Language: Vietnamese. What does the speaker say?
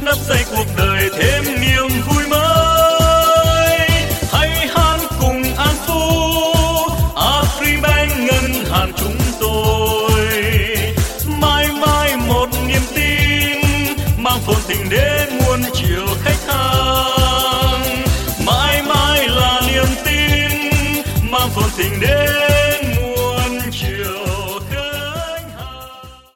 đắp xây cuộc đời thêm niềm vui mới. Hãy hát cùng An Phú, Agribank ngân hàng chúng